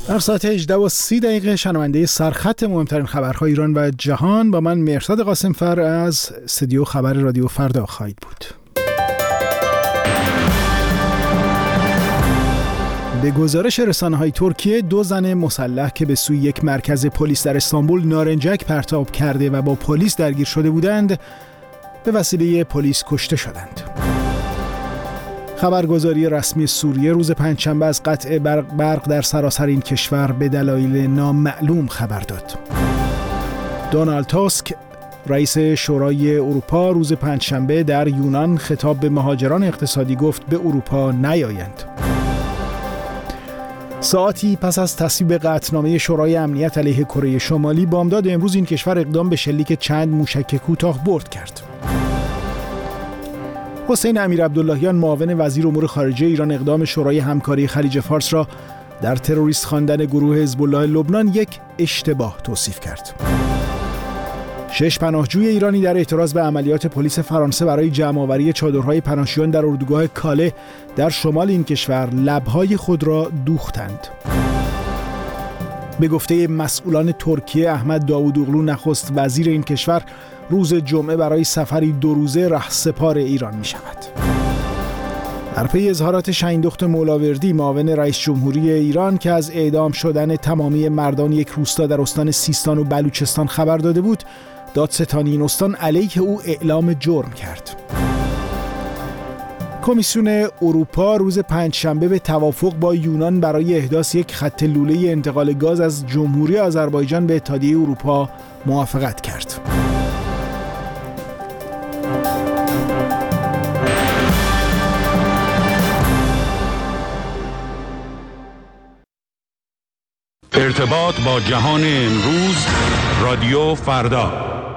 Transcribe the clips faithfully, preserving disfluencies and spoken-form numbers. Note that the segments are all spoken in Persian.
در ساعت هجده و سی دقیقه شنونده سرخط مهمترین خبرهای ایران و جهان با من مهرداد قاسمفر از استودیو خبر رادیو فردا خواهید بود. به گزارش رسانه‌های ترکیه، دو زن مسلح که به سوی یک مرکز پلیس در استانبول نارنجک پرتاب کرده و با پلیس درگیر شده بودند، به وسیله پلیس کشته شدند. خبرگزاری رسمی سوریه روز پنجشنبه از قطع برق در سراسر این کشور به دلایل نامعلوم خبر داد. دونالد تاسک، رئیس شورای اروپا، روز پنجشنبه در یونان خطاب به مهاجران اقتصادی گفت به اروپا نیایند. ساعتی پس از تصویب قطعنامه شورای امنیت علیه کره شمالی، بامداد امروز این کشور اقدام به شلیک چند موشک کوتاه برد کرد. حسین امیرعبداللهیان، معاون وزیر امور خارجه ایران، اقدام شورای همکاری خلیج فارس را در تروریست خواندن گروه حزب الله لبنان یک اشتباه توصیف کرد. شش پناهجوی ایرانی در اعتراض به عملیات پلیس فرانسه برای جمع‌آوری چادرهای پناهجویان در اردوگاه کاله در شمال این کشور لب‌های خود را دوختند. به گفته مسئولان ترکیه، احمد داوودوغلو، نخست وزیر این کشور، روز جمعه برای سفری دو روزه رهسپار ایران می شود. در پی اظهارات شهیندخت مولاوردی، معاون رئیس جمهوری ایران، که از اعدام شدن تمامی مردان یک روستا در استان سیستان و بلوچستان خبر داده بود، دادستانی این استان علیه او اعلام جرم کرد. کمیسیون اروپا روز پنجشنبه به توافق با یونان برای احداث یک خط لوله انتقال گاز از جمهوری آذربایجان به اتحادیه اروپا موافقت کرد. ارتباط با جهان امروز، رادیو فردا.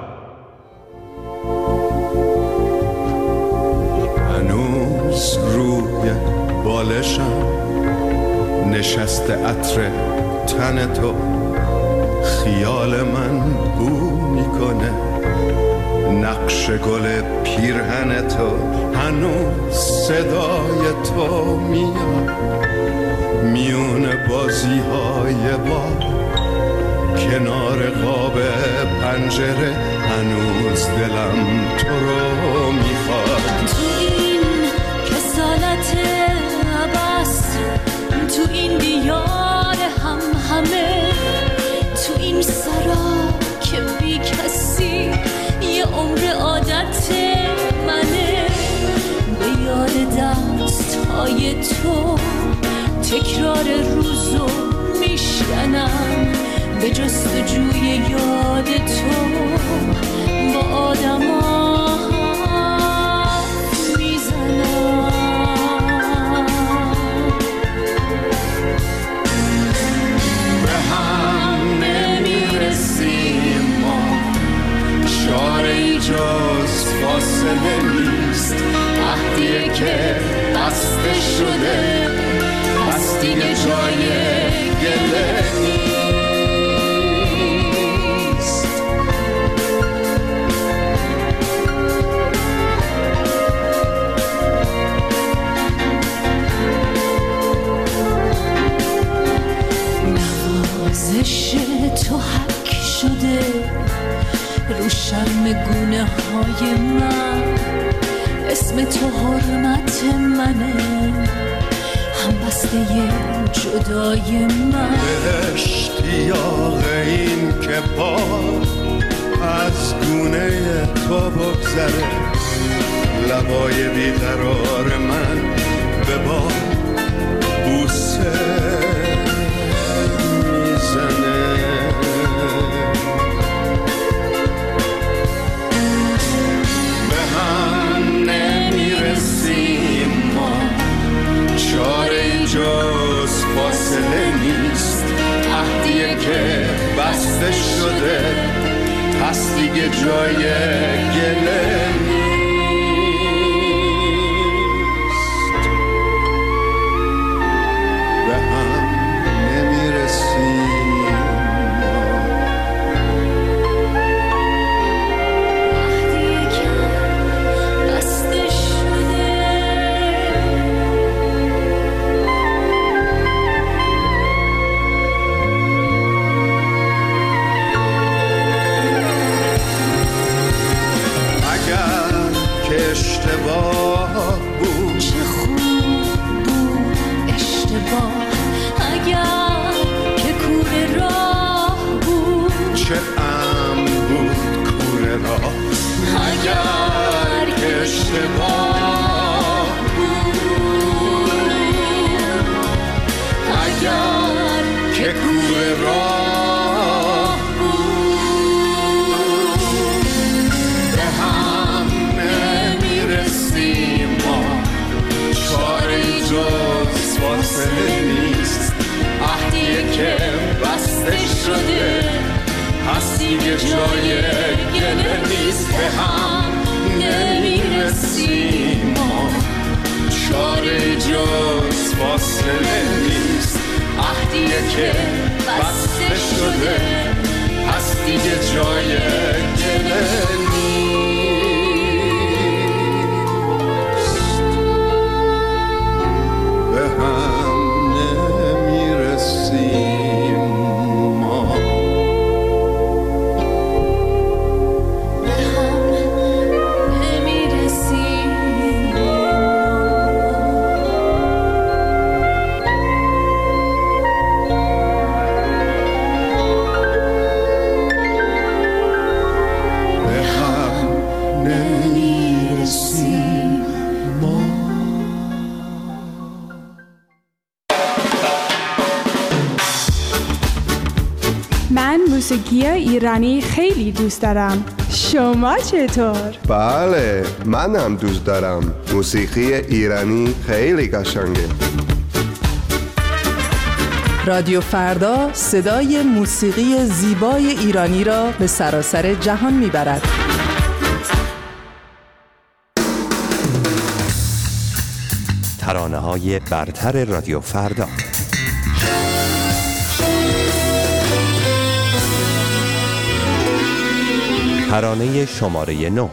هنوز روی بالشم نشسته عطر تن تو، خیال من بو میکنه نقش گل پیرهن تو، هنوز صدای تو میاد میون بازی های با کنار قاب پنجره، هنوز دلم تو رو میخواد. تو این کسالت عباس، تو این دیار هم همه، تو این سرا که بی کسی یه عمر عادت منه، به یاد دست های تو تکرار روزو میشکنم، به جستجوی یاد تو با آدما میزنم. به هم نمیرسیم ما، چاره‌ای جز فاصله نیست، عهدیه که بسته شده پس دیگه جای گله نیست. نوازش تو حک شده رو شرم گونه های من، اسم تو حرمت منه، هم بسته جدای من. به اشتیاق این که پا از گونه تو بگذره، لبای بیقرار من به با بوسه میزنه. به هم نمیرسیم ما، چاره جز فاصله نیست، عهدیه که بسته شده پس دیگه جای گله نیست. به هم نمیرسیم را اگر که اشتباه بود، اگر که کوه راه بود، به هم نمیرسیم ما، چاره جز فاصله نیست، عهدیه که بسته شده هست دیگه جای گله نیست، به هم نمیرسیم ما، چاره جز فاصله نیست، عهدیه که بسته شده هست دیگه جای گله نیست، به هم نمیرسیم ما. موسیقی ایرانی خیلی دوست دارم. شما چطور؟ بله، منم دوست دارم. موسیقی ایرانی خیلی قشنگه. رادیو فردا صدای موسیقی زیبای ایرانی را به سراسر جهان میبرد. ترانه‌های برتر رادیو فردا. ترانه شماره نو.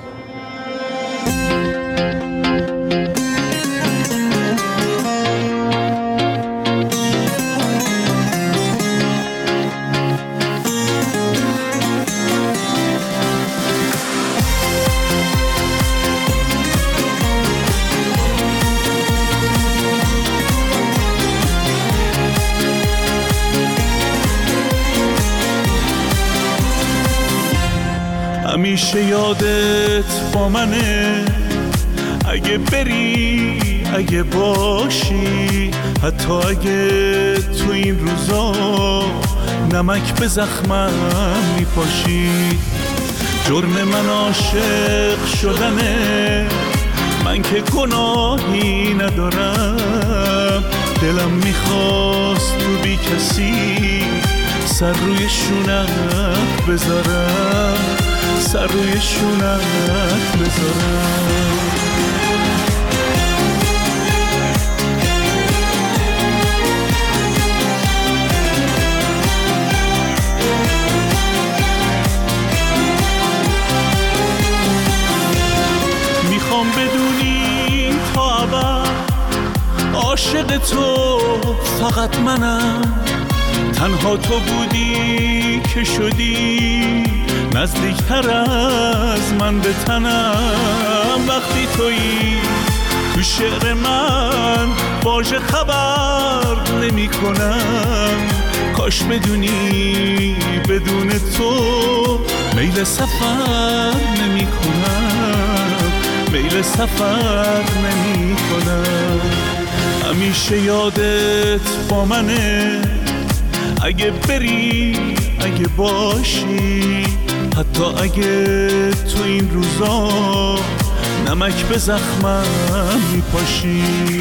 همیشه یادت با منه، اگه بری اگه باشی، حتی اگه تو این روزا نمک به زخمم میپاشی. جرم من عاشق شدنه، من که گناهی ندارم، دلم میخواست تو بی کسی سر روی شونت بذارم، سر روی شونت بذارم. میخوام بدونی تا ابد عاشق تو فقط منم، تنها تو بودی که شدی نزدیکتر از من به تنم. وقتی تویی تو شعر من واژه خبر نمی کنم، کاش بدونی بدون تو میل سفر نمی کنم، میل سفر نمی کنم. همیشه یادت با منه، اگه بری اگه باشی، حتی اگه تو این روزا نمک به زخمم میپاشی.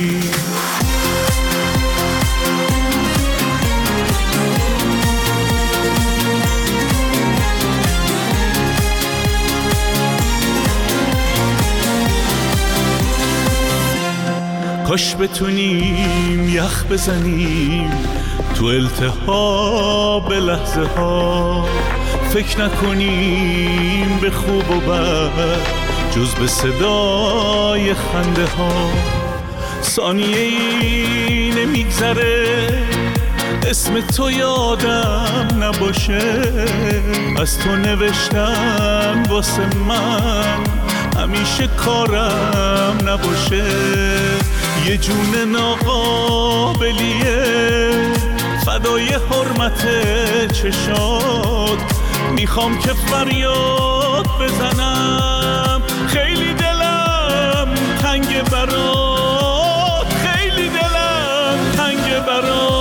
کاش بتونیم یخ بزنیم تو التهاب لحظه ها، فکر نکنیم به خوب و بد جز به صدای خنده ها. ثانیه ای نمیگذره اسم تو یادم نباشه، از تو نوشتم واسه من همیشه کارم نباشه. یه جون ناقابلیه فدای حرمت چشات، میخوام که فریاد بزنم، خیلی دلم تنگ برات، خیلی دلم تنگ برات.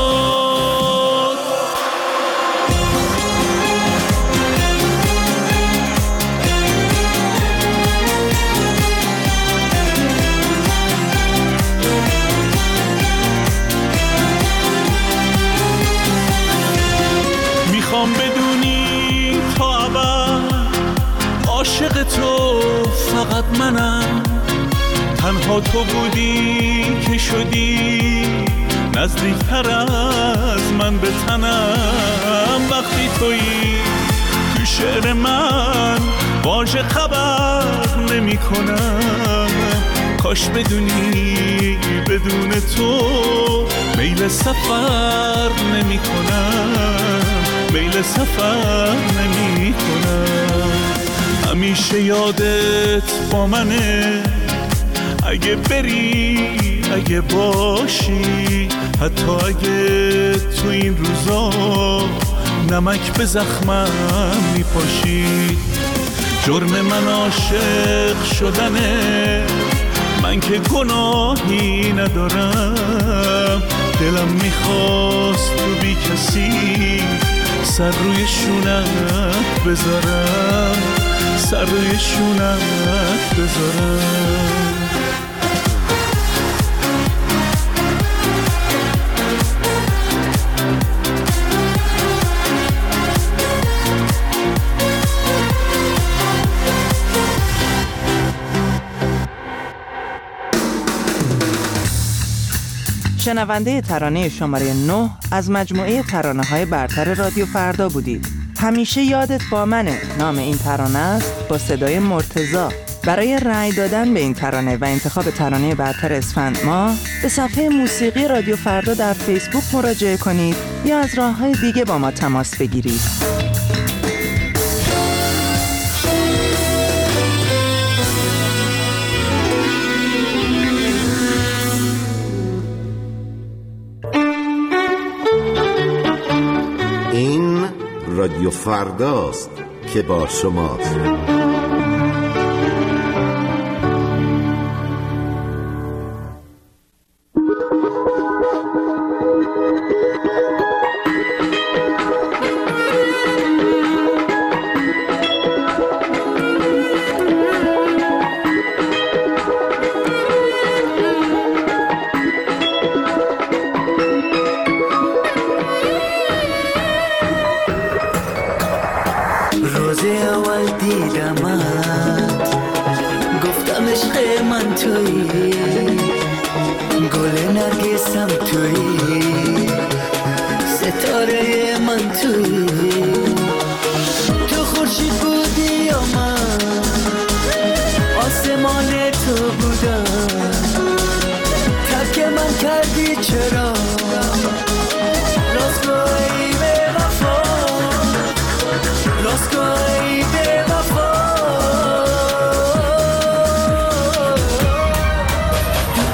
میخوام بدونی تا ابد عاشق تو فقط منم، تنها تو بودی که شدی نزدیکتر از من به تنم. وقتی تویی تو شعر من واژه خبر نمی کنم، کاش بدونی بدون تو میل سفر نمی کنم، میل سفر نمی کنم. همیشه یادت با منه، اگه بری اگه باشی، حتی اگه تو این روزا نمک به زخمم میپاشی. جرم من عاشق شدنه، من که گناهی ندارم، دلم میخواست تو بی کسی سر روی شونت بذارم، سر روی شونت بذارم. شنونده ترانه شماره نه از مجموعه ترانه‌های برتر رادیو فردا بودید. همیشه یادت با منه نام این ترانه است، با صدای مرتضی. برای رأی دادن به این ترانه و انتخاب ترانه برتر اسفند ماه به صفحه موسیقی رادیو فردا در فیسبوک مراجعه کنید یا از راه‌های دیگه با ما تماس بگیرید. این رادیو فرداست که با شماست.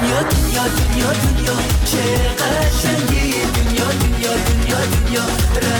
دنیا دنیا چه قشنگی، دنیا دنیا دنیا دنیا